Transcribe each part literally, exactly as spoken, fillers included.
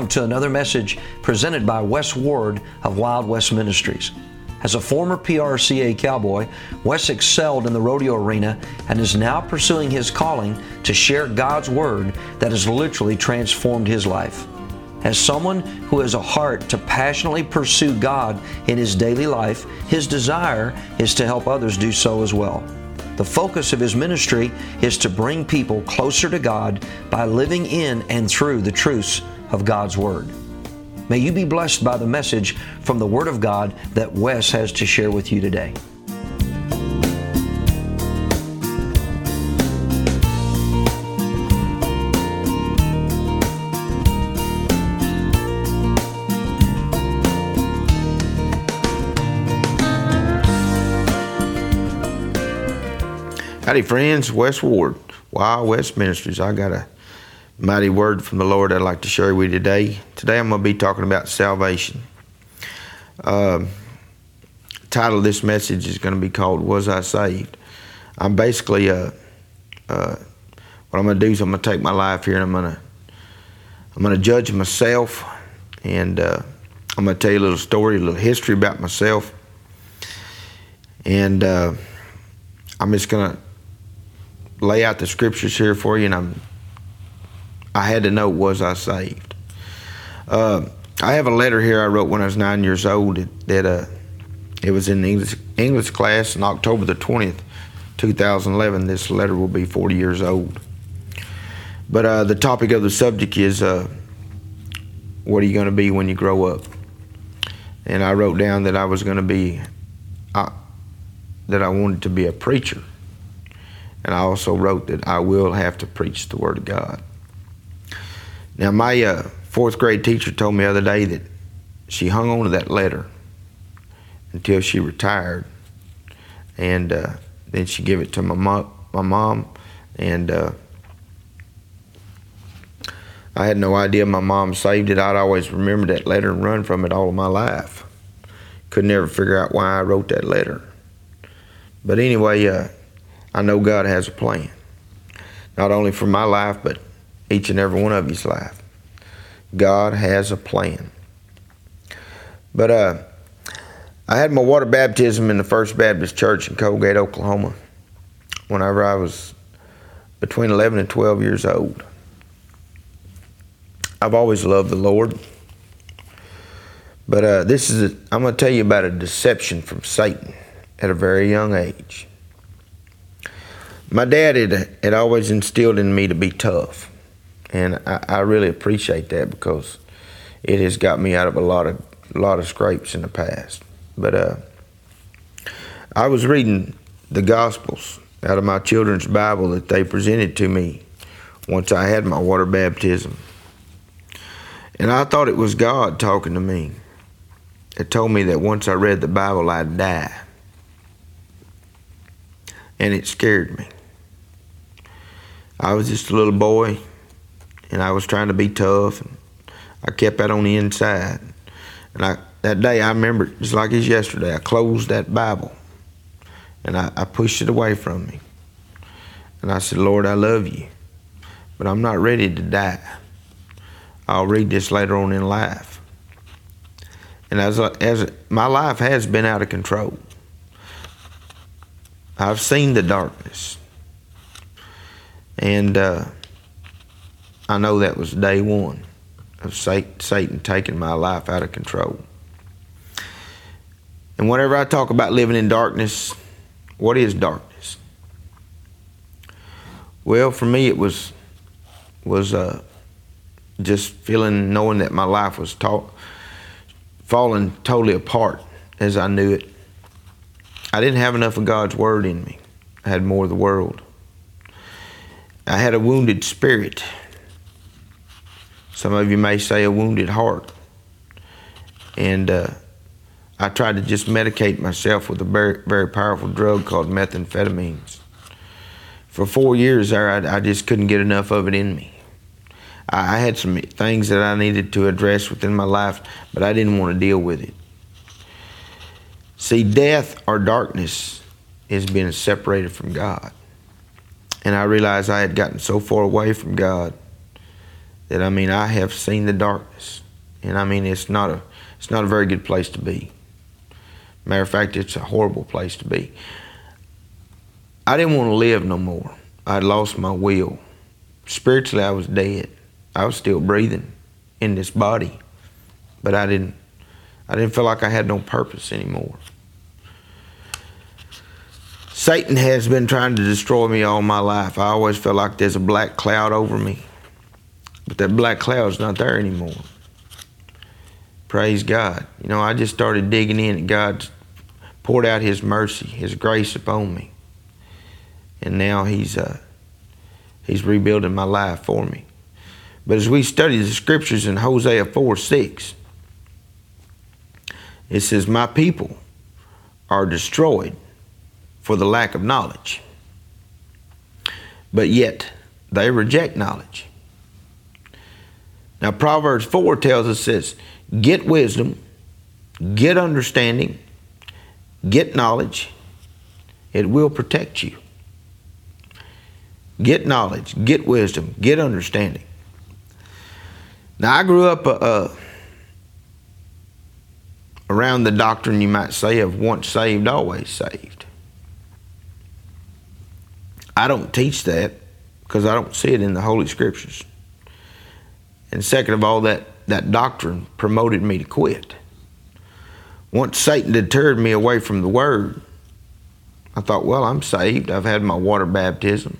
welcome to another message presented by Wes Ward of Wild West Ministries. As a former P R C A cowboy, Wes excelled in the rodeo arena and is now pursuing his calling to share God's Word that has literally transformed his life. As someone who has a heart to passionately pursue God in his daily life, his desire is to help others do so as well. The focus of his ministry is to bring people closer to God by living in and through the truths of God's Word. May you be blessed by the message from the Word of God that Wes has to share with you today. Howdy friends, Wes Ward, Wild West Ministries. I got a mighty word from the Lord I'd like to share with you today. Today I'm going to be talking about salvation. Uh, the title of this message is going to be called, Was I Saved? I'm basically, uh, uh, what I'm going to do is I'm going to take my life here and I'm going to I'm going to judge myself, and uh, I'm going to tell you a little story, a little history about myself. And uh, I'm just going to lay out the scriptures here for you, and I'm I had to know, was I saved? Uh, I have a letter here I wrote when I was nine years old that, that uh, it was in the English, English class on October the twentieth, two thousand eleven. This letter will be forty years old. But uh, the topic of the subject is, uh, what are you going to be when you grow up? And I wrote down that I was going to be, uh, that I wanted to be a preacher. And I also wrote that I will have to preach the Word of God. Now, my uh, fourth grade teacher told me the other day that she hung on to that letter until she retired. And uh, then she gave it to my mom, my mom and uh, I had no idea my mom saved it. I'd always remember that letter and run from it all of my life. Could never figure out why I wrote that letter. But anyway, uh, I know God has a plan, not only for my life, but each and every one of you's life. God has a plan. But uh, I had my water baptism in the First Baptist Church in Colgate, Oklahoma, whenever I was between eleven and twelve years old. I've always loved the Lord. But uh, this is a, I'm going to tell you about a deception from Satan at a very young age. My dad had, had always instilled in me to be tough, and I, I really appreciate that because it has got me out of a lot of a lot of scrapes in the past. But uh, I was reading the Gospels out of my children's Bible that they presented to me once I had my water baptism, and I thought it was God talking to me. It told me that once I read the Bible, I'd die, and it scared me. I was just a little boy, and I was trying to be tough, and I kept that on the inside. And I, that day, I remember it just like it's yesterday. I closed that Bible, and I, I pushed it away from me. And I said, Lord, I love you, but I'm not ready to die. I'll read this later on in life. And as, as my life has been out of control, I've seen the darkness. And uh, I know that was day one of Satan taking my life out of control. And whenever I talk about living in darkness, what is darkness? Well, for me, it was was uh, just feeling, knowing that my life was ta- falling totally apart as I knew it. I didn't have enough of God's Word in me. I had more of the world. I had a wounded spirit. Some of you may say a wounded heart. And uh, I tried to just medicate myself with a very, very powerful drug called methamphetamines. For four years there, I, I just couldn't get enough of it in me. I, I had some things that I needed to address within my life, but I didn't want to deal with it. See, death or darkness is being separated from God. And I realized I had gotten so far away from God that, I mean, I have seen the darkness. And I mean, it's not a, it's not a very good place to be. Matter of fact, it's a horrible place to be. I didn't want to live no more. I'd lost my will. Spiritually, I was dead. I was still breathing in this body, but I didn't, I didn't feel like I had no purpose anymore. Satan has been trying to destroy me all my life. I always feel like there's a black cloud over me, but that black cloud's not there anymore. Praise God. You know, I just started digging in, and God poured out His mercy, His grace upon me. And now He's uh, He's rebuilding my life for me. But as we study the scriptures in Hosea four six, it says, my people are destroyed for the lack of knowledge, but yet they reject knowledge. Now Proverbs four tells us this: get wisdom, get understanding, get knowledge. It will protect you. Get knowledge, get wisdom, get understanding. Now I grew up uh, uh, around the doctrine, you might say, of once saved, always saved. I don't teach that because I don't see it in the Holy Scriptures. And second of all, that, that doctrine promoted me to quit. Once Satan deterred me away from the Word, I thought, well, I'm saved. I've had my water baptism.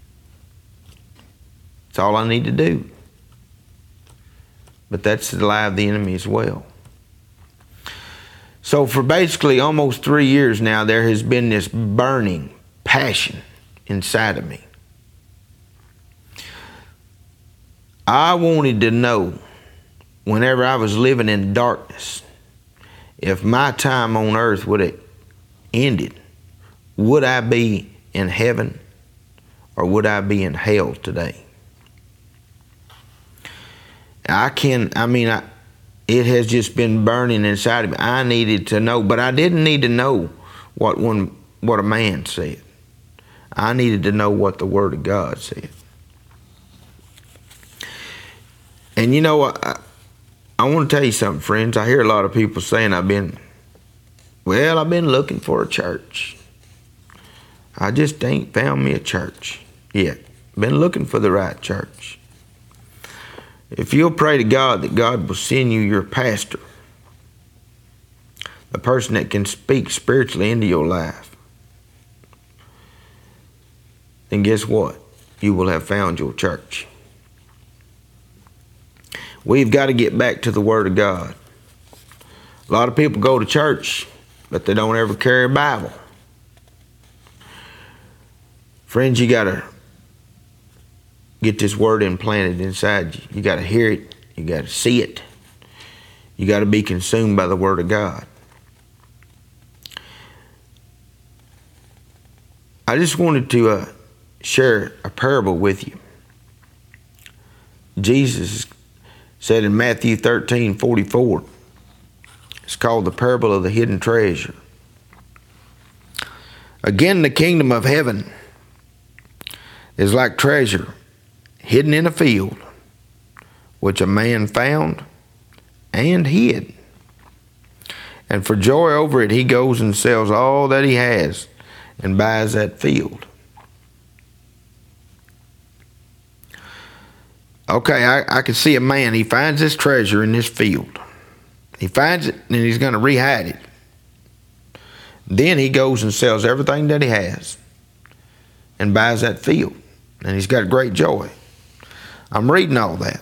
That's all I need to do. But that's the lie of the enemy as well. So for basically almost three years now, there has been this burning passion inside of me. I wanted to know, whenever I was living in darkness, if my time on earth would have ended, would I be in heaven or would I be in hell today? I can, I mean, I, it has just been burning inside of me. I needed to know, but I didn't need to know what one, what a man said. I needed to know what the Word of God said. And you know, I, I want to tell you something, friends. I hear a lot of people saying I've been, well, I've been looking for a church. I just ain't found me a church yet. Been looking for the right church. If you'll pray to God that God will send you your pastor, the person that can speak spiritually into your life, then guess what? You will have found your church. We've got to get back to the Word of God. A lot of people go to church, but they don't ever carry a Bible. Friends, you got to get this Word implanted inside you. You got to hear it. You got to see it. You got to be consumed by the Word of God. I just wanted to uh, share a parable with you. Jesus said in Matthew thirteen forty-four, it's called the parable of the hidden treasure. Again, the kingdom of heaven is like treasure hidden in a field, which a man found and hid. And for joy over it, he goes and sells all that he has and buys that field. Okay, I, I can see a man, he finds this treasure in this field. He finds it and he's going to re-hide it. Then he goes and sells everything that he has and buys that field. And he's got great joy. I'm reading all that.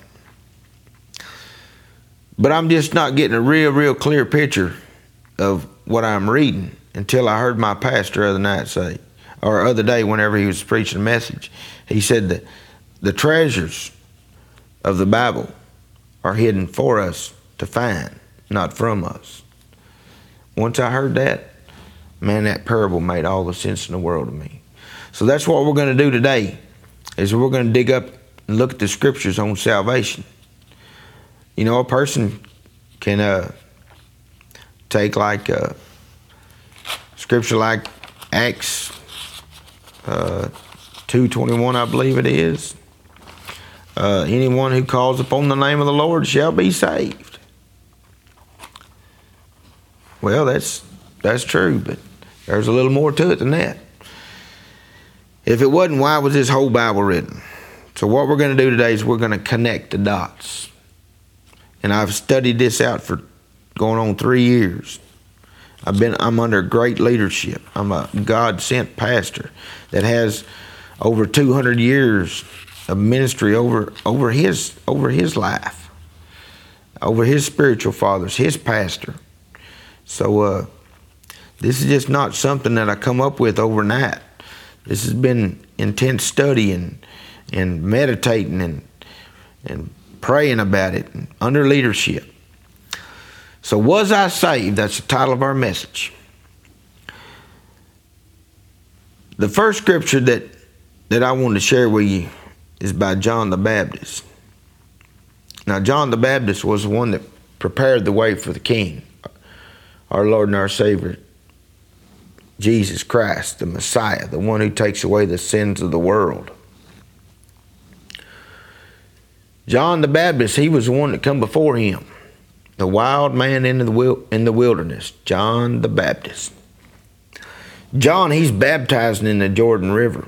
But I'm just not getting a real, real clear picture of what I'm reading until I heard my pastor other night say, or other day whenever he was preaching a message. He said that the treasures of the Bible are hidden for us to find, not from us. Once I heard that, man, that parable made all the sense in the world to me. So that's what we're going to do today, is we're going to dig up and look at the scriptures on salvation. You know, a person can uh, take like a scripture like Acts uh, two twenty-one, I believe it is. Uh, anyone who calls upon the name of the Lord shall be saved. Well, that's that's true, but there's a little more to it than that. If it wasn't, why was this whole Bible written? So what we're going to do today is we're going to connect the dots. And I've studied this out for going on three years. I've been I'm under great leadership. I'm a God-sent pastor that has over two hundred years of ministry over over his over his life, over his spiritual fathers, his pastor. So uh, this is just not something that I come up with overnight. This has been intense study and and meditating and and praying about it and under leadership. So, was I saved? That's the title of our message. The first scripture that that I want to share with you is by John the Baptist. Now, John the Baptist was the one that prepared the way for the King, our Lord and our Savior, Jesus Christ, the Messiah, the one who takes away the sins of the world. John the Baptist, he was the one that come before him, the wild man in the in the wilderness, John the Baptist. John, he's baptizing in the Jordan River.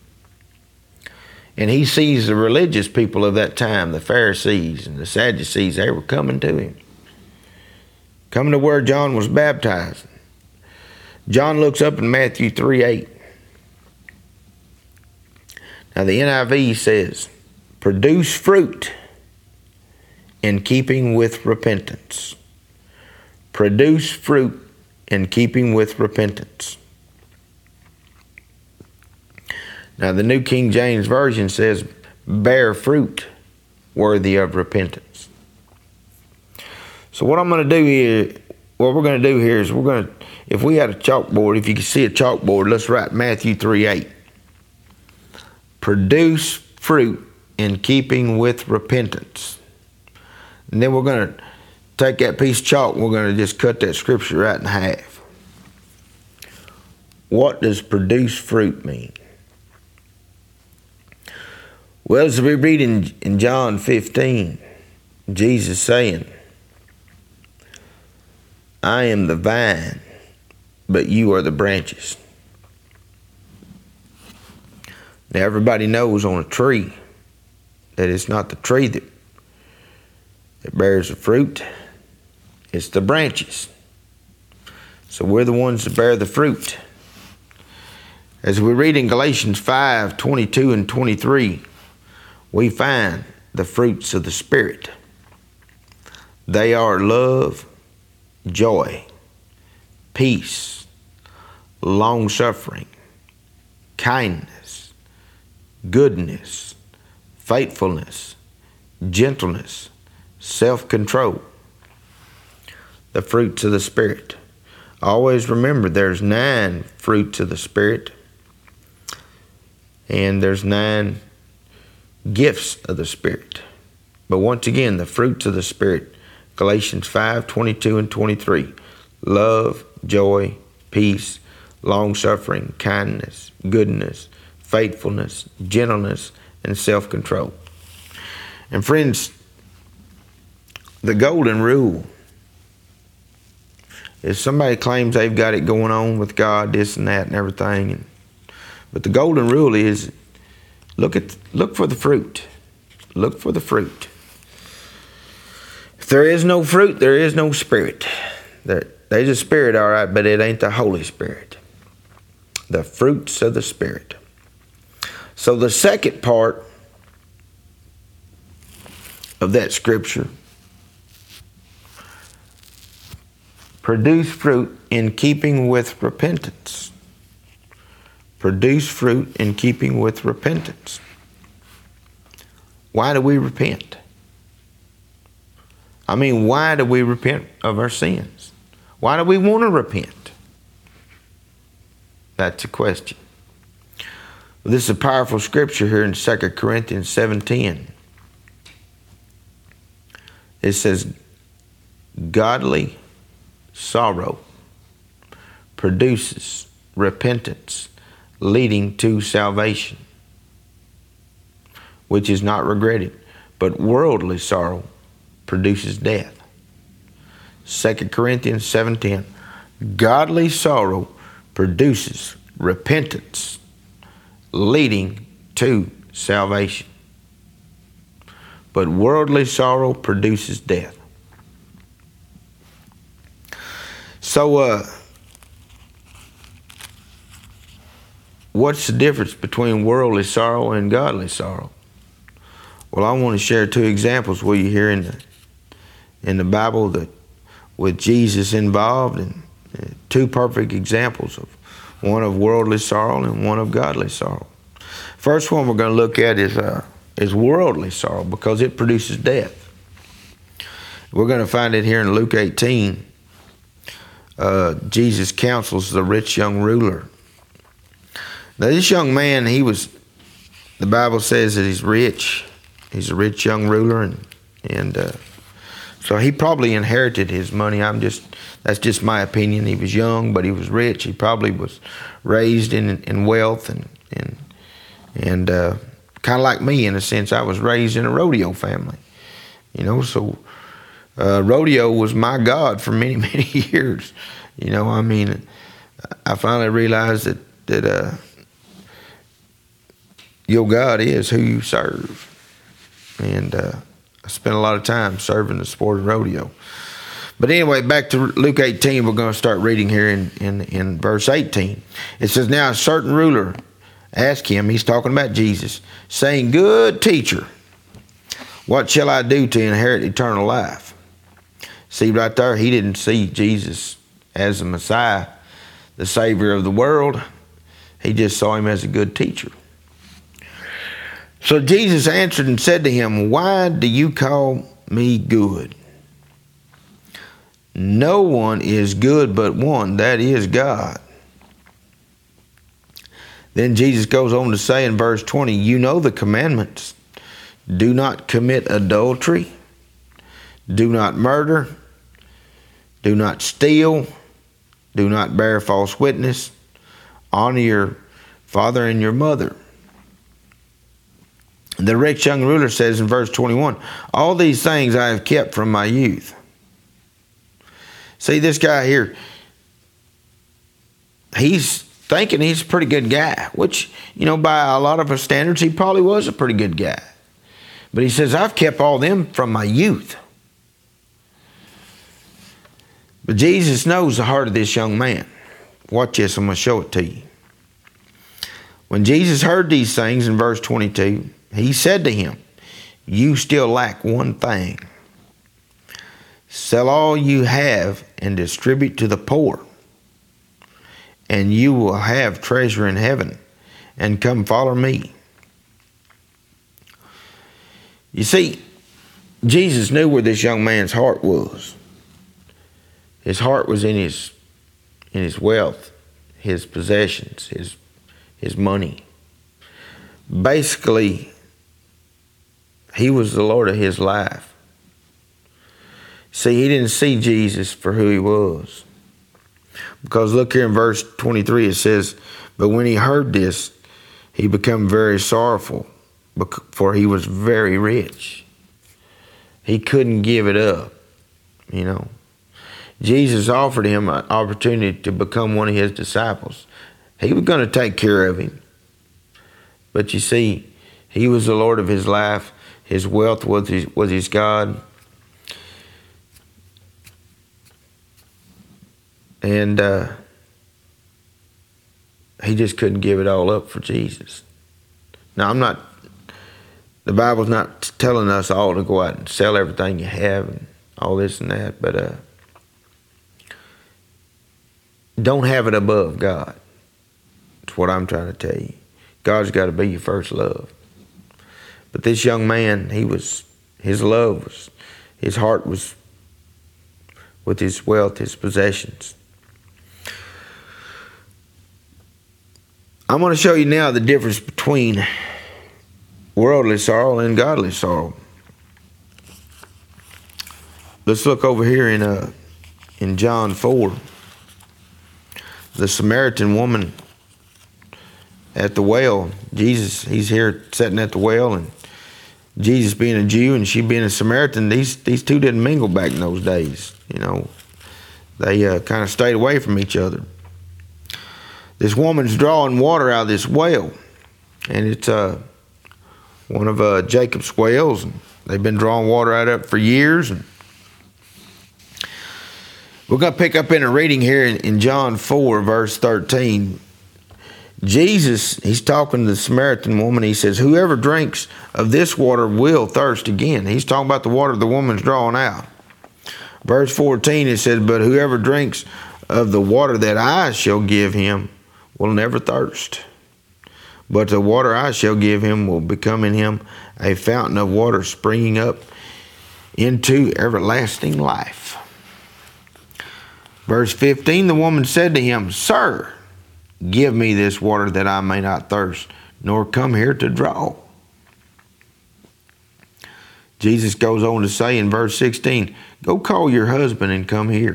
And he sees the religious people of that time, the Pharisees and the Sadducees, they were coming to him. Coming to where John was baptized. John looks up in Matthew three eight. Now the N I V says, produce fruit in keeping with repentance. Produce fruit in keeping with repentance. Now the New King James Version says, bear fruit worthy of repentance. So what I'm going to do here, what we're going to do here is we're going to, if we had a chalkboard, if you can see a chalkboard, let's write Matthew three eight. Produce fruit in keeping with repentance. And then we're going to take that piece of chalk and we're going to just cut that scripture right in half. What does produce fruit mean? Well, as we read in, in John fifteen, Jesus saying, I am the vine, but you are the branches. Now everybody knows on a tree that it's not the tree that, that bears the fruit, it's the branches. So we're the ones that bear the fruit. As we read in Galatians five twenty-two and twenty-three, we find the fruits of the Spirit. They are love, joy, peace, long-suffering, kindness, goodness, faithfulness, gentleness, self-control. The fruits of the Spirit. Always remember there's nine fruits of the Spirit, and there's nine gifts of the Spirit. But once again, the fruits of the Spirit, Galatians five twenty-two and twenty-three. Love, joy, peace, long-suffering, kindness, goodness, faithfulness, gentleness, and self-control. And friends, the golden rule is somebody claims they've got it going on with God, this and that and everything. And, but the golden rule is look at look for the fruit. Look for the fruit. If there is no fruit, there is no Spirit. There, there's a Spirit, all right, but it ain't the Holy Spirit. The fruits of the Spirit. So the second part of that scripture, produce fruit in keeping with repentance. Produce fruit in keeping with repentance. Why do we repent? I mean, why do we repent of our sins? Why do we want to repent? That's a question. Well, this is a powerful scripture here in Second Corinthians seven ten. It says, godly sorrow produces repentance, leading to salvation. which is not regretted, but worldly sorrow produces death. Second Corinthians seven ten. Godly sorrow produces repentance, leading to salvation. But worldly sorrow produces death. So, uh, what's the difference between worldly sorrow and godly sorrow? Well, I want to share two examples with you here in the in the Bible that with Jesus involved, and uh, two perfect examples of one of worldly sorrow and one of godly sorrow. First one we're going to look at is uh, is worldly sorrow, because it produces death. We're going to find it here in Luke eighteen. Uh, Jesus counsels the rich young ruler. Now, this young man, he was, the Bible says that he's rich. He's a rich young ruler, and and uh, so he probably inherited his money. I'm just, that's just my opinion. He was young, but he was rich. He probably was raised in in wealth, and and and uh, kind of like me in a sense. I was raised in a rodeo family, you know. So uh, rodeo was my God for many many years. You know, I mean, I finally realized that that uh, your God is who you serve. And uh, I spent a lot of time serving the sport of rodeo. But anyway, back to Luke eighteen, we're going to start reading here in, in, in verse eighteen. It says, now a certain ruler asked him, he's talking about Jesus, saying, good teacher, what shall I do to inherit eternal life? See, right there, he didn't see Jesus as the Messiah, the Savior of the world. He just saw him as a good teacher. So Jesus answered and said to him, why do you call me good? No one is good but one, that is God. Then Jesus goes on to say in verse twenty, you know the commandments. Do not commit adultery. Do not murder. Do not steal. Do not bear false witness. Honor your father and your mother. The rich young ruler says in verse twenty-one, all these things I have kept from my youth. See, this guy here, he's thinking he's a pretty good guy, which, you know, by a lot of our standards, he probably was a pretty good guy. But he says, I've kept all them from my youth. But Jesus knows the heart of this young man. Watch this, I'm going to show it to you. When Jesus heard these things in verse twenty-two, he said to him, you still lack one thing. Sell all you have and distribute to the poor, and you will have treasure in heaven, and come follow me. You see, Jesus knew where this young man's heart was. His heart was in his in his wealth, his possessions, his his money. Basically, he was the Lord of his life. See, he didn't see Jesus for who he was. Because look here in verse twenty-three, it says, but when he heard this, he became very sorrowful, for he was very rich. He couldn't give it up, you know. Jesus offered him an opportunity to become one of his disciples. He was going to take care of him. But you see, he was the Lord of his life. His wealth was his, was his God. And uh, he just couldn't give it all up for Jesus. Now, I'm not, the Bible's not telling us all to go out and sell everything you have and all this and that, but uh, don't have it above God. That's what I'm trying to tell you. God's got to be your first love. But this young man, he was, his love was, his heart was with his wealth, his possessions. I'm going to show you now the difference between worldly sorrow and godly sorrow. Let's look over here in uh, in John four. The Samaritan woman at the well. Jesus, he's here sitting at the well, and Jesus being a Jew and she being a Samaritan, these these two didn't mingle back in those days. You know, they uh, kind of stayed away from each other. This woman's drawing water out of this well, and it's uh, one of uh, Jacob's wells, and they've been drawing water out of it for years. And we're going to pick up in a reading here in, in John four, verse thirteen. Jesus, he's talking to the Samaritan woman. He says, whoever drinks of this water will thirst again. He's talking about the water the woman's drawing out. Verse fourteen, it says, but whoever drinks of the water that I shall give him will never thirst. But the water I shall give him will become in him a fountain of water springing up into everlasting life. Verse fifteen, the woman said to him, Sir, give me this water that I may not thirst, nor come here to draw. Jesus goes on to say in verse sixteen, go call your husband and come here.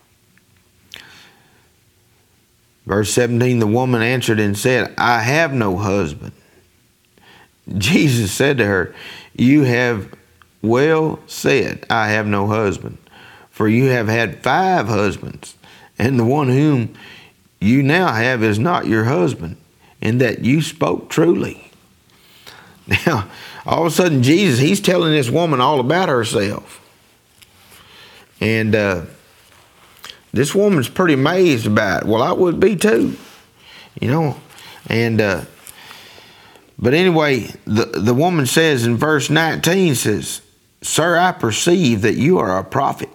Verse seventeen, the woman answered and said, I have no husband. Jesus said to her, you have well said, I have no husband, for you have had five husbands, and the one whom you now have is not your husband, and that you spoke truly. Now, all of a sudden, Jesus, he's telling this woman all about herself. And uh, this woman's pretty amazed about it. Well, I would be too, you know. And uh, but anyway, the, the woman says in verse nineteen, says, Sir, I perceive that you are a prophet.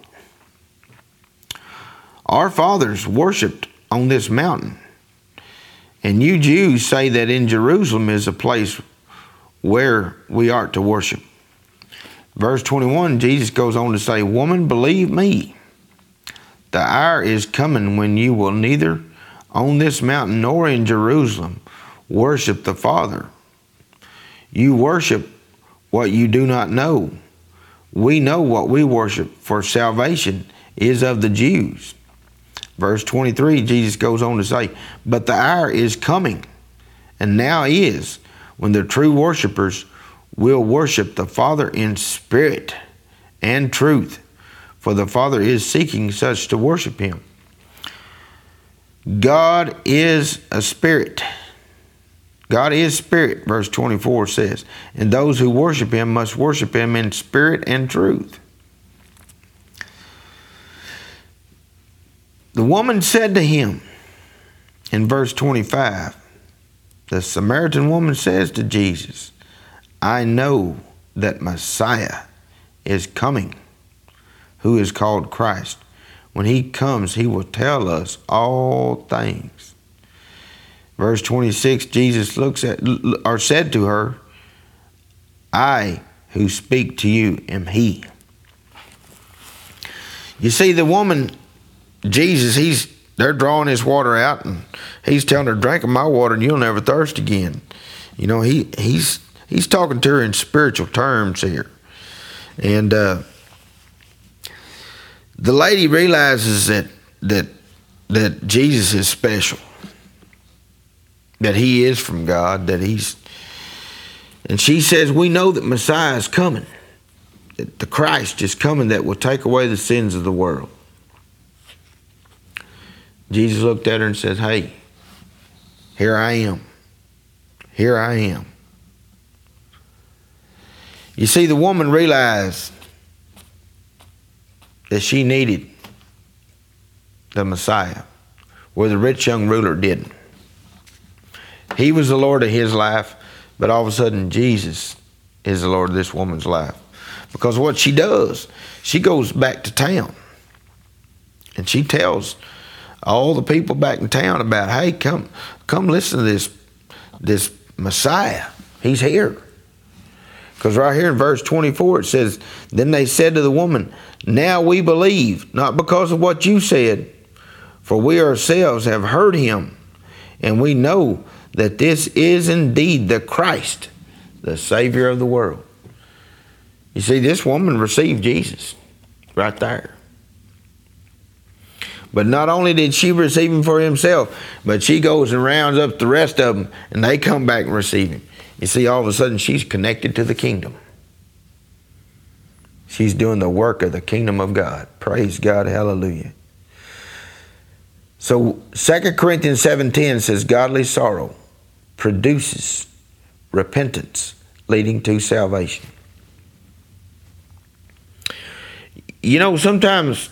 Our fathers worshipped on this mountain, and you Jews say that in Jerusalem is a place where we are to worship. Verse twenty-one, Jesus goes on to say, Woman, believe me, the hour is coming when you will neither on this mountain nor in Jerusalem worship the Father. You worship what you do not know. We know what we worship, for salvation is of the Jews. Verse twenty-three, Jesus goes on to say, but the hour is coming, and now is, when the true worshipers will worship the Father in spirit and truth, for the Father is seeking such to worship him. God is a spirit. God is spirit, verse twenty-four says, and those who worship him must worship him in spirit and truth. The woman said to him, in verse twenty-five, the Samaritan woman says to Jesus, I know that Messiah is coming, who is called Christ. When he comes, he will tell us all things. Verse twenty-six, Jesus looks at, or said to her, I who speak to you am he. You see, the woman, Jesus, he's they're drawing his water out, and he's telling her, drink of my water and you'll never thirst again. You know, he he's he's talking to her in spiritual terms here. And uh, the lady realizes that that that Jesus is special, that he is from God, that he's, and she says, we know that Messiah is coming, that the Christ is coming that will take away the sins of the world. Jesus looked at her and said, hey, here I am. Here I am. You see, the woman realized that she needed the Messiah, where the rich young ruler didn't. He was the Lord of his life, but all of a sudden Jesus is the Lord of this woman's life. Because what she does, she goes back to town and she tells all the people back in town about, hey, come come listen to this, this Messiah. He's here. Because right here in verse twenty-four it says, then they said to the woman, now we believe, not because of what you said, for we ourselves have heard him, and we know that this is indeed the Christ, the Savior of the world. You see, this woman received Jesus right there. But not only did she receive him for himself, but she goes and rounds up the rest of them, and they come back and receive him. You see, all of a sudden, she's connected to the kingdom. She's doing the work of the kingdom of God. Praise God. Hallelujah. So Second Corinthians seven ten says, godly sorrow produces repentance leading to salvation. You know, sometimes,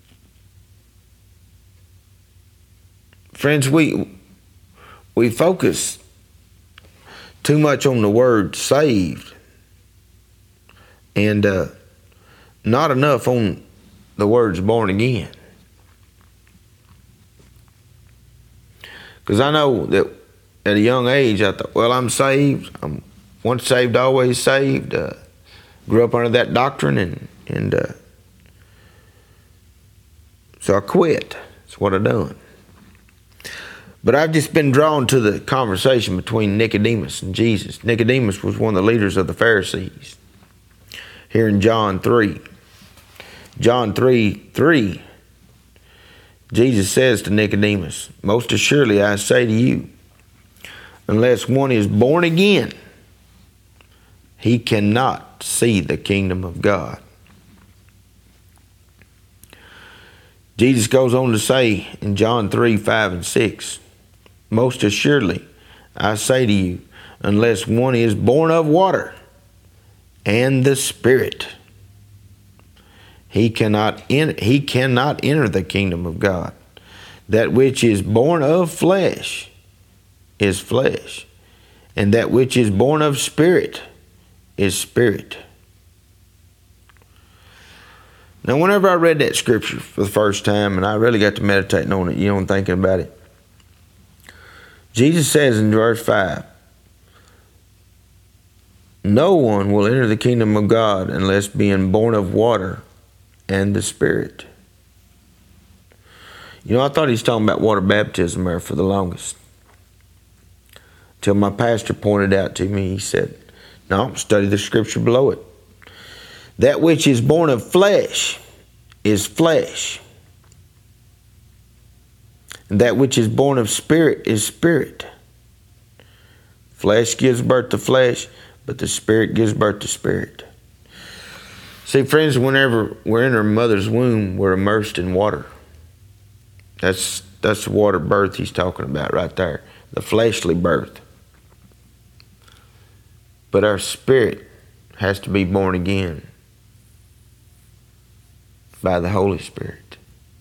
friends, we we focus too much on the word saved and uh, not enough on the words born again. Because I know that at a young age, I thought, well, I'm saved. I'm once saved, always saved. Uh, grew up under that doctrine, and, and uh, so I quit. That's what I done. But I've just been drawn to the conversation between Nicodemus and Jesus. Nicodemus was one of the leaders of the Pharisees. Here in John three. John three three. Jesus says to Nicodemus, most assuredly I say to you, unless one is born again, he cannot see the kingdom of God. Jesus goes on to say in John three five and six, most assuredly I say to you, unless one is born of water and the Spirit, He cannot en- he cannot enter the kingdom of God. That which is born of flesh is flesh, and that which is born of spirit is spirit. Now, whenever I read that scripture for the first time, and I really got to meditating on it, you know, and thinking about it, Jesus says in verse five, no one will enter the kingdom of God unless being born of water and the Spirit. You know, I thought he was talking about water baptism there for the longest. Till my pastor pointed out to me, he said, no, study the scripture below it. That which is born of flesh is flesh. And that which is born of spirit is spirit. Flesh gives birth to flesh, but the Spirit gives birth to spirit. See, friends, whenever we're in our mother's womb, we're immersed in water. That's that's the water birth he's talking about right there, the fleshly birth. But our spirit has to be born again by the Holy Spirit.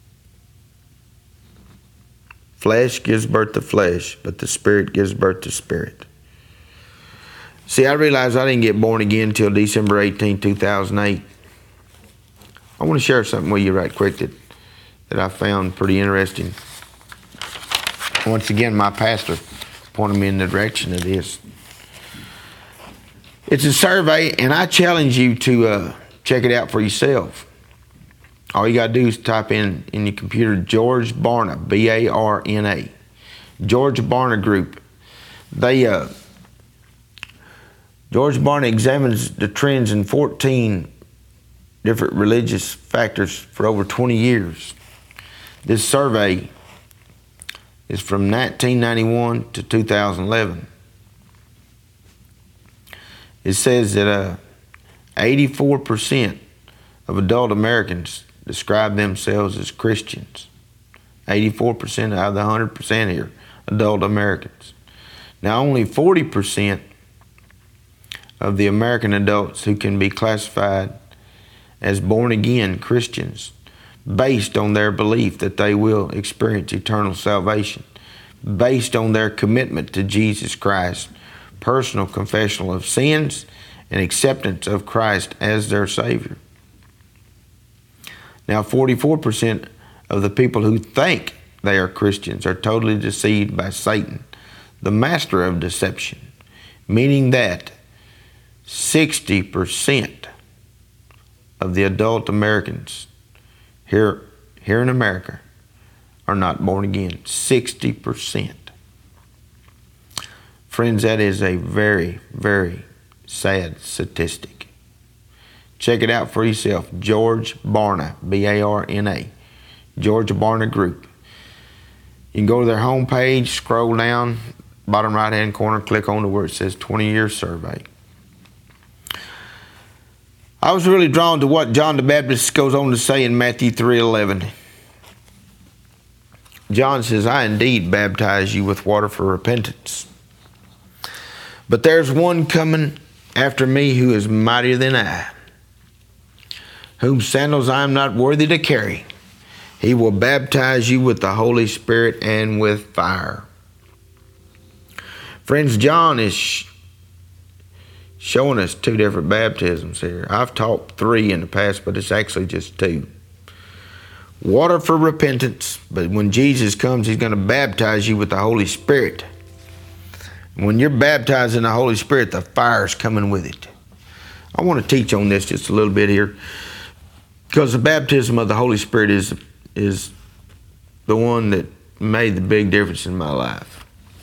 Flesh gives birth to flesh, but the Spirit gives birth to spirit. See, I realized I didn't get born again until December eighteenth, two thousand eight. I want to share something with you right quick that, that I found pretty interesting. Once again, my pastor pointed me in the direction of this. It's a survey, and I challenge you to uh, check it out for yourself. All you got to do is type in in your computer George Barna, B A R N A. George Barna Group. They, uh, George Barna examines the trends in fourteen different religious factors for over twenty years. This survey is from nineteen ninety-one to two thousand eleven. It says that uh, eighty-four percent of adult Americans describe themselves as Christians. eighty-four percent out of the one hundred percent here, adult Americans. Now, only forty percent of the American adults who can be classified as born-again Christians based on their belief that they will experience eternal salvation, based on their commitment to Jesus Christ, personal confession of sins, and acceptance of Christ as their Savior. Now, forty-four percent of the people who think they are Christians are totally deceived by Satan, the master of deception, meaning that sixty percent of the adult Americans here, here in America are not born again. sixty percent. Friends, that is a very, very sad statistic. Check it out for yourself. George Barna, B A R N A. George Barna Group. You can go to their homepage, scroll down, bottom right-hand corner, click on to where it says twenty-year survey. I was really drawn to what John the Baptist goes on to say in Matthew three eleven. John says, I indeed baptize you with water for repentance. But there's one coming after me who is mightier than I, whom sandals I am not worthy to carry. He will baptize you with the Holy Spirit and with fire. Friends, John is sh- showing us two different baptisms here. I've taught three in the past, but it's actually just two. Water for repentance, but when Jesus comes, he's going to baptize you with the Holy Spirit. When you're baptized in the Holy Spirit, the fire's coming with it. I want to teach on this just a little bit here, because the baptism of the Holy Spirit is, is the one that made the big difference in my life.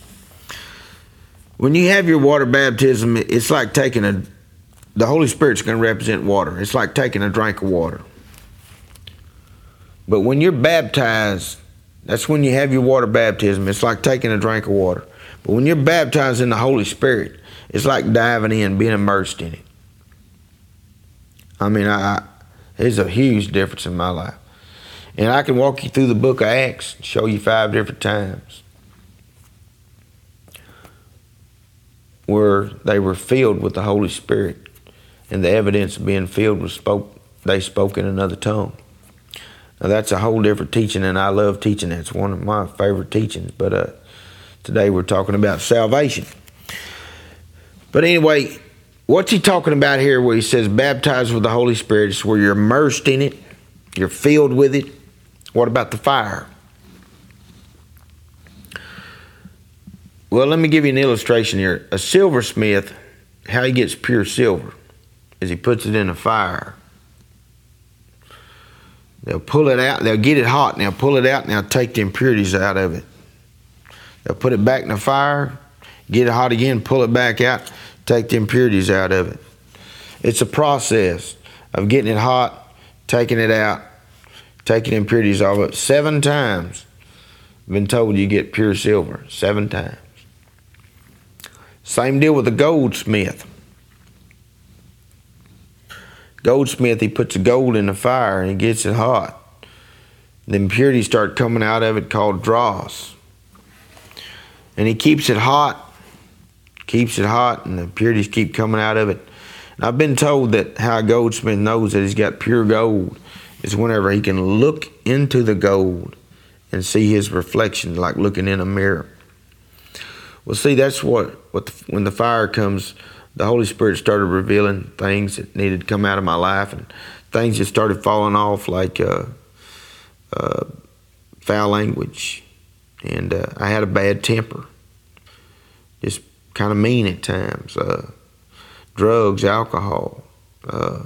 When you have your water baptism, it's like taking a, the Holy Spirit's going to represent water. It's like taking a drink of water. But when you're baptized, that's when you have your water baptism. It's like taking a drink of water. But when you're baptized in the Holy Spirit, it's like diving in, being immersed in it. I mean, I, I, there's a huge difference in my life. And I can walk you through the book of Acts and show you five different times where they were filled with the Holy Spirit. And the evidence of being filled was spoke, they spoke in another tongue. Now that's a whole different teaching, and I love teaching it. It's one of my favorite teachings. But uh, today we're talking about salvation. But anyway, what's he talking about here where he says baptized with the Holy Spirit? It's where you're immersed in it. You're filled with it. What about the fire? Well, let me give you an illustration here. A silversmith, how he gets pure silver is he puts it in a fire. They'll pull it out, they'll get it hot, and they'll pull it out, and they'll take the impurities out of it. They'll put it back in the fire, get it hot again, pull it back out, take the impurities out of it. It's a process of getting it hot, taking it out, taking the impurities off it. Seven times I've been told you get pure silver. Seven times. Same deal with the goldsmith. Goldsmith, he puts the gold in the fire and he gets it hot. The impurities start coming out of it called dross. And he keeps it hot, keeps it hot, and the impurities keep coming out of it. And I've been told that how a goldsmith knows that he's got pure gold is whenever he can look into the gold and see his reflection like looking in a mirror. Well, see, that's what, what the, when the fire comes, the Holy Spirit started revealing things that needed to come out of my life, and things that started falling off, like uh, uh, foul language. And uh, I had a bad temper, just kind of mean at times. Uh, drugs, alcohol, uh,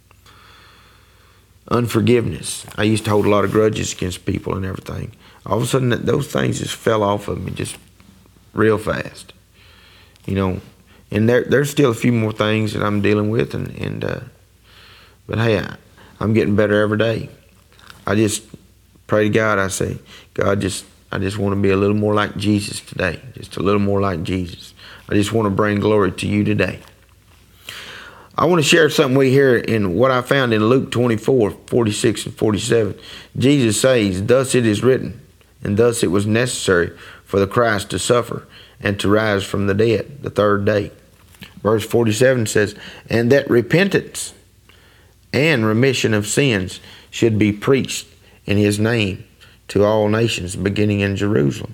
unforgiveness. I used to hold a lot of grudges against people and everything. All of a sudden, those things just fell off of me just real fast, you know. And there, there's still a few more things that I'm dealing with, and, and uh, but hey, I, I'm getting better every day. I just pray to God. I say, God, just I just want to be a little more like Jesus today, just a little more like Jesus. I just want to bring glory to you today. I want to share something we hear in what I found in Luke twenty-four, forty-six and forty-seven. Jesus says, thus it is written, and thus it was necessary for the Christ to suffer and to rise from the dead the third day. Verse forty-seven says, and that repentance and remission of sins should be preached in his name to all nations, beginning in Jerusalem.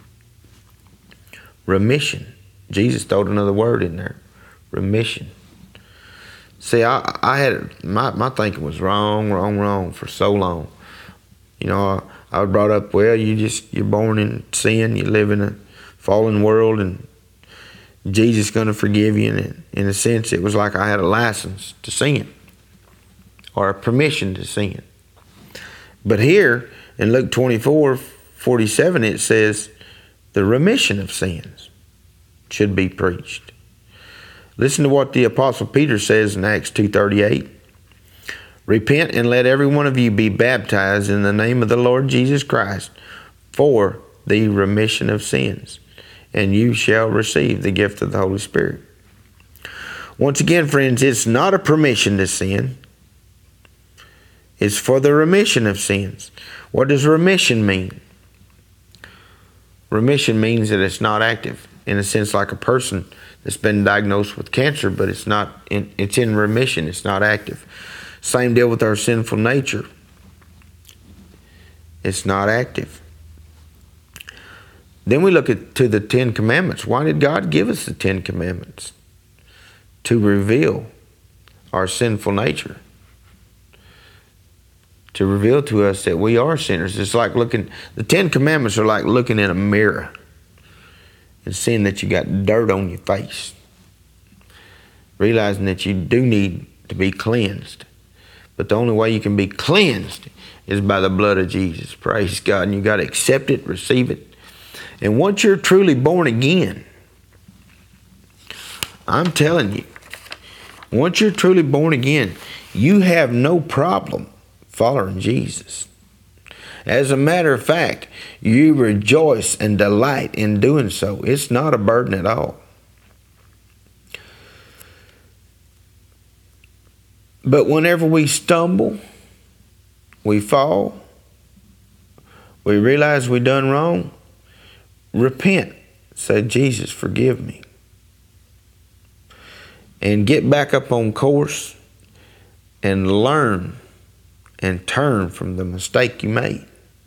Remission. Jesus thrown another word in there. Remission. See, I, I had, my, my thinking was wrong, wrong, wrong for so long. You know, I, I was brought up, well, you just, you're born in sin, you live in a fallen world, and Jesus is going to forgive you. And in a sense, it was like I had a license to sin, or a permission to sin. But here in Luke twenty-four, forty-seven, it says the remission of sins should be preached. Listen to what the Apostle Peter says in Acts two thirty-eight. Repent and let every one of you be baptized in the name of the Lord Jesus Christ for the remission of sins, and you shall receive the gift of the Holy Spirit. Once again, friends, it's not a permission to sin. It's for the remission of sins. What does remission mean? Remission means that it's not active. In a sense, like a person that's been diagnosed with cancer, but it's not in, it's in remission. It's not active. Same deal with our sinful nature. It's not active. Then we look at to the Ten Commandments. Why did God give us the Ten Commandments? To reveal our sinful nature. To reveal to us that we are sinners. It's like looking, the Ten Commandments are like looking in a mirror and seeing that you got dirt on your face. Realizing that you do need to be cleansed. But the only way you can be cleansed is by the blood of Jesus. Praise God. And you got to accept it, receive it. And once you're truly born again, I'm telling you, once you're truly born again, you have no problem following Jesus. As a matter of fact, you rejoice and delight in doing so. It's not a burden at all. But whenever we stumble, we fall, we realize we done wrong, repent. Say, Jesus, forgive me. And get back up on course and learn and turn from the mistake you made.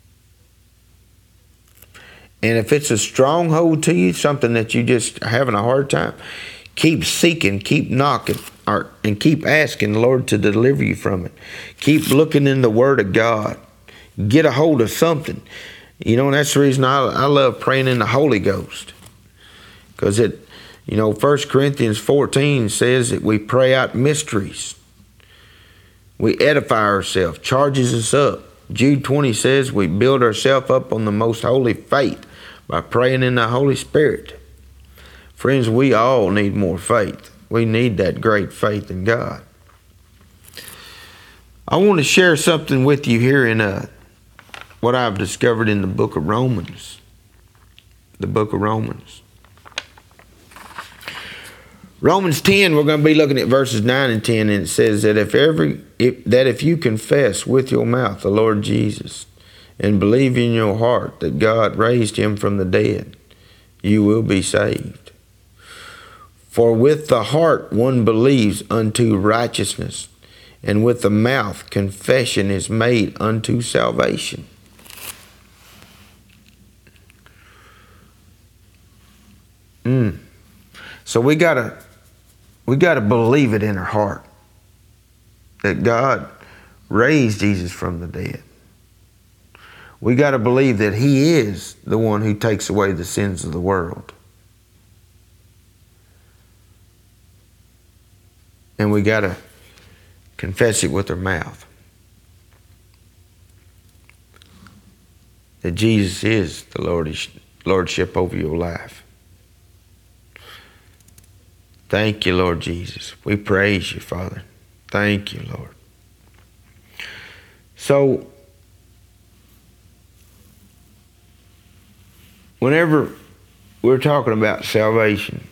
And if it's a stronghold to you, something that you just are having a hard time, keep seeking, keep knocking, or, and keep asking the Lord to deliver you from it. Keep looking in the Word of God. Get a hold of something. You know, and that's the reason I, I love praying in the Holy Ghost. Because it, you know, First Corinthians fourteen says that we pray out mysteries. We edify ourselves, charges us up. Jude twenty says we build ourselves up on the most holy faith by praying in the Holy Spirit. Friends, we all need more faith. We need that great faith in God. I want to share something with you here in uh, what I've discovered in the book of Romans. The book of Romans. Romans ten, we're going to be looking at verses nine and ten, and it says that if every if, that if you confess with your mouth the Lord Jesus and believe in your heart that God raised him from the dead, you will be saved. For with the heart one believes unto righteousness, and with the mouth confession is made unto salvation. Mm. So we gotta we gotta believe it in our heart that God raised Jesus from the dead. We gotta believe that he is the one who takes away the sins of the world. And we got to confess it with our mouth. That Jesus is the Lordship over your life. Thank you, Lord Jesus. We praise you, Father. Thank you, Lord. So, whenever we're talking about salvation,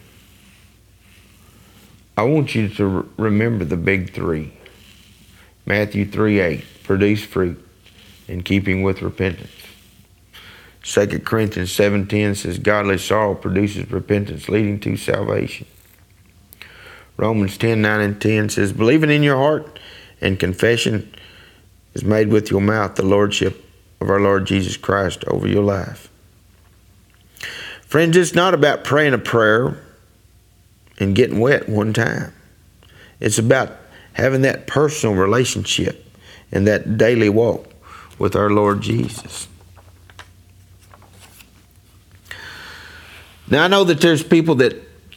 I want you to remember the big three. Matthew three eight, produce fruit in keeping with repentance. Second Corinthians seven ten says, godly sorrow produces repentance leading to salvation. Romans ten nine and ten says, believing in your heart and confession is made with your mouth the Lordship of our Lord Jesus Christ over your life. Friends, it's not about praying a prayer and getting wet one time. It's about having that personal relationship and that daily walk with our Lord Jesus. Now, I know that there's people that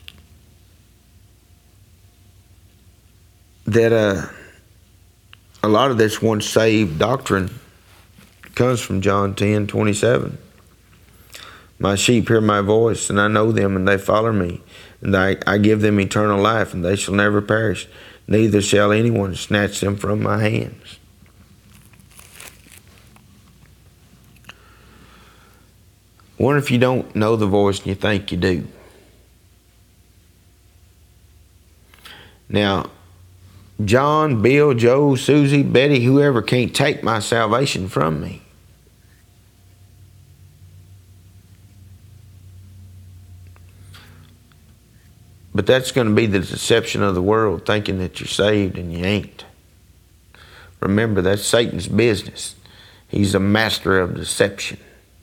that uh, a lot of this once saved doctrine comes from John ten twenty-seven. My sheep hear my voice, and I know them, and they follow me. And I, I give them eternal life, and they shall never perish. Neither shall anyone snatch them from my hands. I wonder if you don't know the voice and you think you do. Now, John, Bill, Joe, Susie, Betty, whoever can't take my salvation from me. But that's going to be the deception of the world, thinking that you're saved and you ain't. Remember, that's Satan's business. He's a master of deception.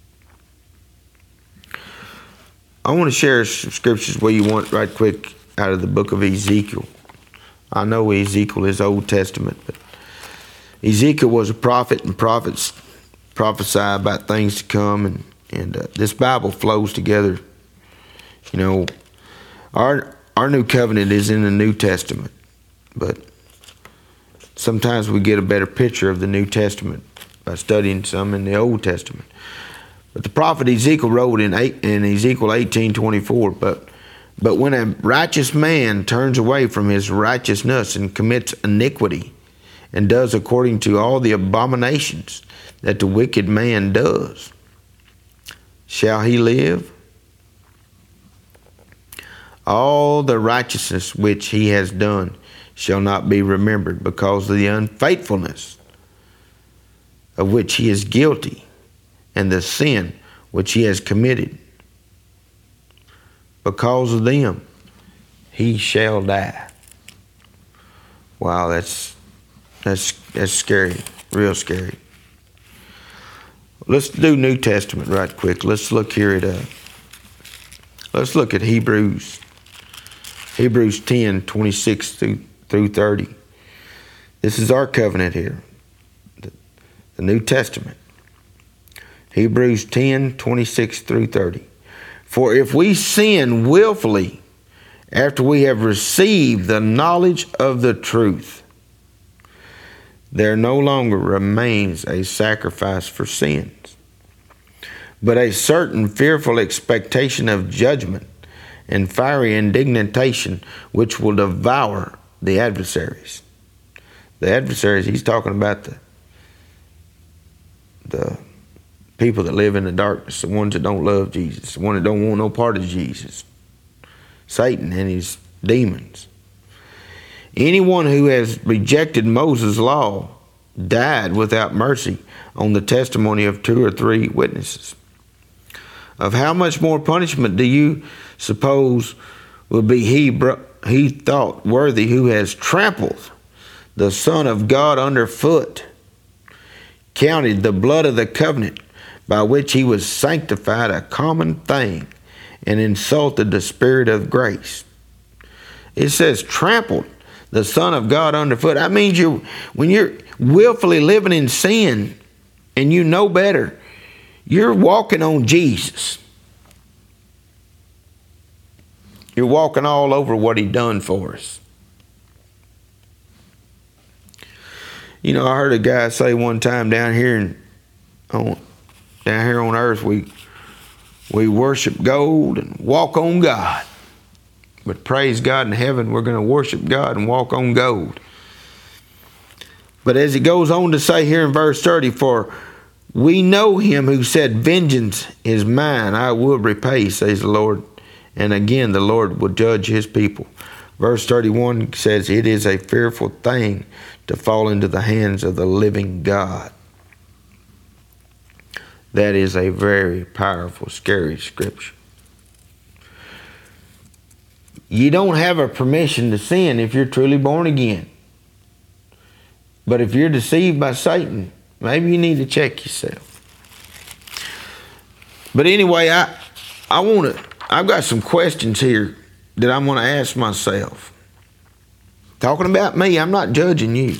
I want to share some scriptures where you want right quick out of the book of Ezekiel. I know Ezekiel is Old Testament, but Ezekiel was a prophet, and prophets prophesy about things to come, and, and uh, this Bible flows together. You know, our our new covenant is in the New Testament, but sometimes we get a better picture of the New Testament by studying some in the Old Testament. But the prophet Ezekiel wrote in, eight, in Ezekiel eighteen twenty-four, but, but when a righteous man turns away from his righteousness and commits iniquity and does according to all the abominations that the wicked man does, shall he live? All the righteousness which he has done shall not be remembered, because of the unfaithfulness of which he is guilty, and the sin which he has committed. Because of them, he shall die. Wow, that's that's that's scary, real scary. Let's do New Testament right quick. Let's look here at uh, let's look at Hebrews. Hebrews ten, twenty-six through, through thirty. This is our covenant here, the, the New Testament. Hebrews ten, twenty-six through thirty. For if we sin willfully after we have received the knowledge of the truth, there no longer remains a sacrifice for sins, but a certain fearful expectation of judgment and fiery indignation which will devour the adversaries. The adversaries, he's talking about the the people that live in the darkness, the ones that don't love Jesus, the ones that don't want no part of Jesus. Satan and his demons. Anyone who has rejected Moses' law died without mercy on the testimony of two or three witnesses. Of how much more punishment do you suppose will be he, he thought worthy who has trampled the Son of God underfoot, counted the blood of the covenant by which he was sanctified a common thing, and insulted the Spirit of grace? It says trampled the Son of God underfoot. That means you, when you're willfully living in sin and you know better, you're walking on Jesus. You're walking all over what he done for us. You know, I heard a guy say one time down here in, on, down here on earth, we we worship gold and walk on God. But praise God, in heaven, we're going to worship God and walk on gold. But as he goes on to say here in verse thirty, for we know him who said, vengeance is mine, I will repay, says the Lord. And again, the Lord will judge his people. Verse thirty-one says, it is a fearful thing to fall into the hands of the living God. That is a very powerful, scary scripture. You don't have a permission to sin if you're truly born again. But if you're deceived by Satan, maybe you need to check yourself. But anyway, I I want to, I've got some questions here that I'm going to ask myself. Talking about me, I'm not judging you.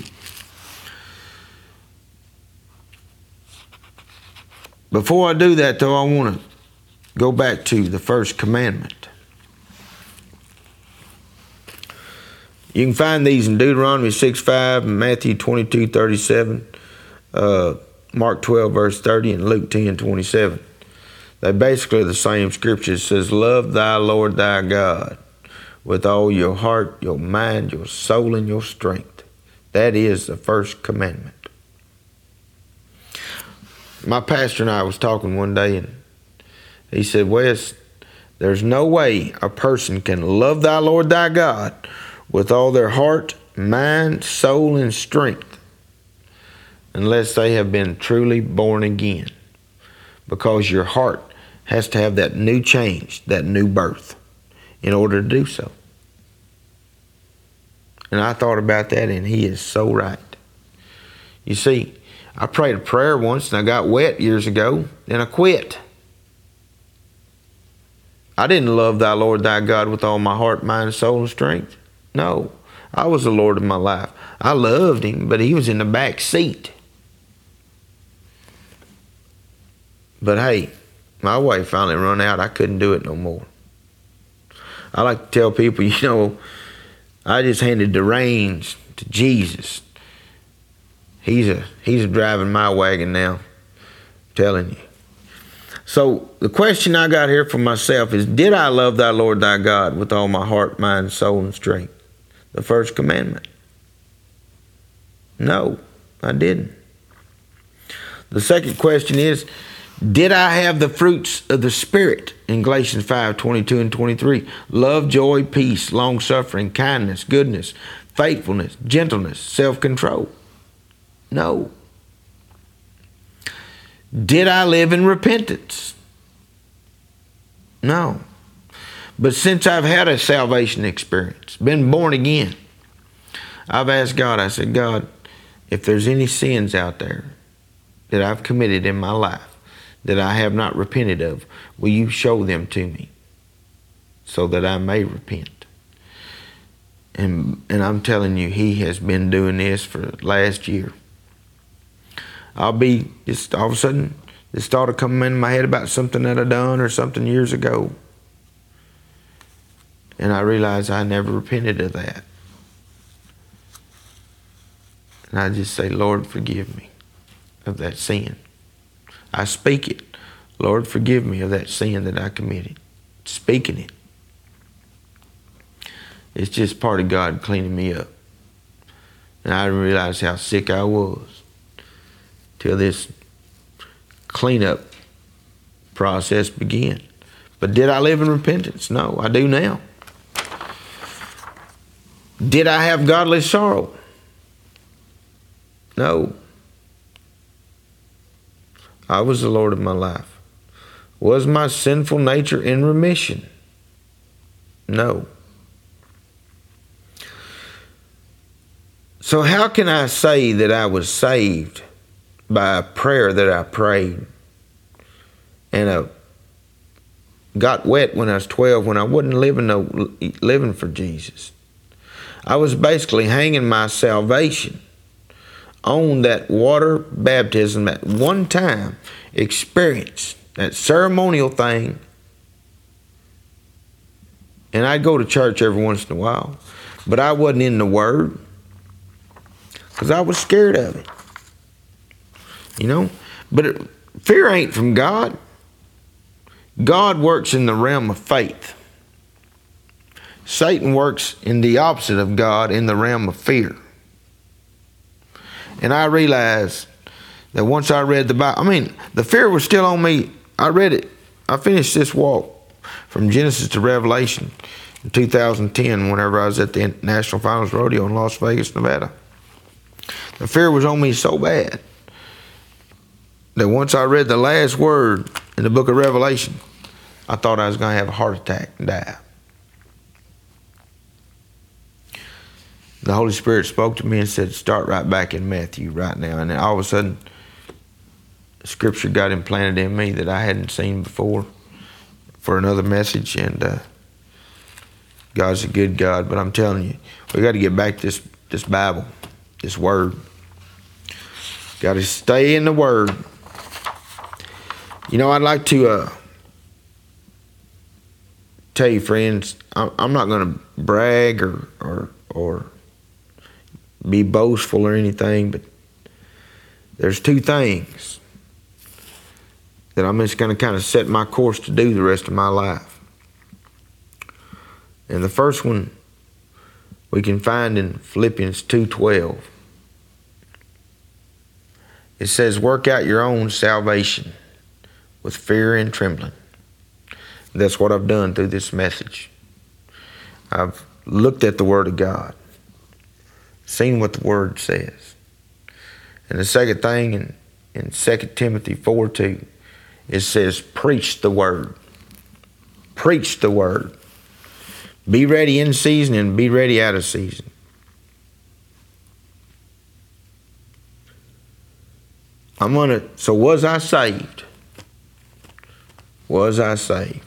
Before I do that, though, I want to go back to the first commandment. You can find these in Deuteronomy six five, and Matthew twenty-two thirty-seven, uh, Mark twelve verse thirty, and Luke ten twenty-seven. They basically are the same scripture. It says, love thy Lord thy God with all your heart, your mind, your soul, and your strength. That is the first commandment. My pastor and I was talking one day, and he said, Wes, there's no way a person can love thy Lord thy God with all their heart, mind, soul, and strength, unless they have been truly born again. Because your heart has to have that new change, that new birth, in order to do so. And I thought about that, and he is so right. You see, I prayed a prayer once, and I got wet years ago, and I quit. I didn't love thy Lord thy God with all my heart, mind, soul, and strength. No, I was the Lord of my life. I loved him, but he was in the back seat. But hey, my way finally run out. I couldn't do it no more. I like to tell people, you know, I just handed the reins to Jesus. He's a he's driving my wagon now. I'm telling you. So the question I got here for myself is, did I love thy Lord thy God with all my heart, mind, soul, and strength? The first commandment. No, I didn't. The second question is, did I have the fruits of the Spirit in Galatians five, twenty-two and twenty-three? Love, joy, peace, long-suffering, kindness, goodness, faithfulness, gentleness, self-control. No. Did I live in repentance? No. But since I've had a salvation experience, been born again, I've asked God, I said, God, if there's any sins out there that I've committed in my life that I have not repented of, will you show them to me so that I may repent? And, and I'm telling you, he has been doing this for last year. I'll be, just all of a sudden, this thought will come in my head about something that I done or something years ago. And I realize I never repented of that. And I just say, Lord, forgive me of that sin. I speak it. Lord, forgive me of that sin that I committed. Speaking it. It's just part of God cleaning me up. And I didn't realize how sick I was till this cleanup process began. But did I live in repentance? No, I do now. Did I have godly sorrow? No. I was the Lord of my life. Was my sinful nature in remission? No. So how can I say that I was saved by a prayer that I prayed and I got wet when I was twelve, when I wasn't living no living for Jesus? I was basically hanging my salvation on that water baptism, that one time experience, that ceremonial thing. And I'd go to church every once in a while, but I wasn't in the Word because I was scared of it. You know, but it, fear ain't from God. God works in the realm of faith. Satan works in the opposite of God, in the realm of fear. And I realized that once I read the Bible, I mean, the fear was still on me. I read it. I finished this walk from Genesis to Revelation in two thousand ten, whenever I was at the National Finals Rodeo in Las Vegas, Nevada. The fear was on me so bad that once I read the last word in the book of Revelation, I thought I was going to have a heart attack and die. The Holy Spirit spoke to me and said, start right back in Matthew right now. And then all of a sudden, Scripture got implanted in me that I hadn't seen before for another message. And uh, God's a good God. But I'm telling you, we got to get back to this, this Bible, this Word. Got to stay in the Word. You know, I'd like to uh, tell you, friends, I'm not going to brag or, or or be boastful or anything, but there's two things that I'm just going to kind of set my course to do the rest of my life. And the first one we can find in Philippians two twelve. It says, work out your own salvation with fear and trembling. That's what I've done through this message. I've looked at the Word of God, seen what the Word says. And the second thing in, in Second Timothy four two, it says, preach the Word. Preach the Word. Be ready in season and be ready out of season. I'm gonna, so was I saved? Was I saved?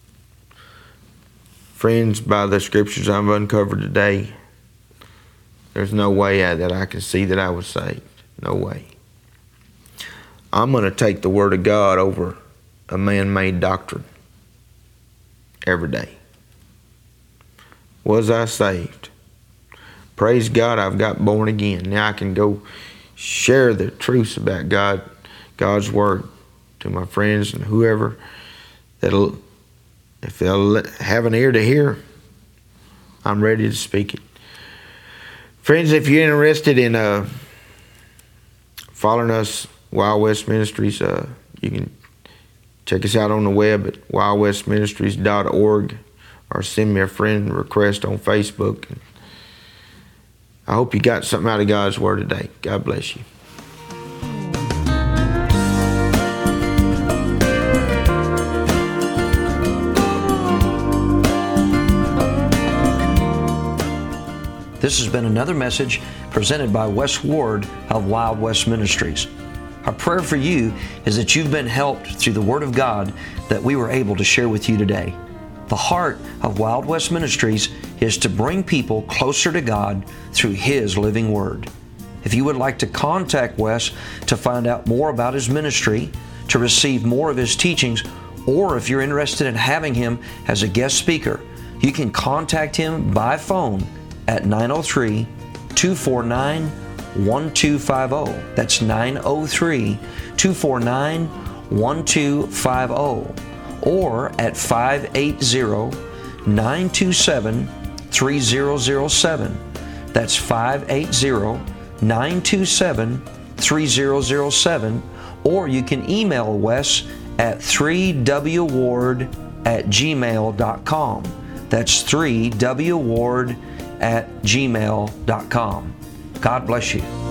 Friends, by the scriptures I've uncovered today, there's no way that I can see that I was saved. No way. I'm going to take the Word of God over a man-made doctrine every day. Was I saved? Praise God, I've got born again. Now I can go share the truths about God, God's Word to my friends and whoever that'll, if they'll have an ear to hear, I'm ready to speak it. Friends, if you're interested in uh, following us, Wild West Ministries, uh, you can check us out on the web at wild west ministries dot org or send me a friend request on Facebook. I hope you got something out of God's Word today. God bless you. This has been another message presented by Wes Ward of Wild West Ministries. Our prayer for you is that you've been helped through the Word of God that we were able to share with you today. The heart of Wild West Ministries is to bring people closer to God through His living Word. If you would like to contact Wes to find out more about his ministry, to receive more of his teachings, or if you're interested in having him as a guest speaker, you can contact him by phone at nine oh three, two four nine, one two five oh. That's nine oh three, two four nine, one two five oh. Or at five eight zero, nine two seven, three zero zero seven. That's five eight zero, nine two seven, three zero zero seven. Or you can email Wes at three w ward at gmail dot com. That's three w ward at gmail dot com. God bless you.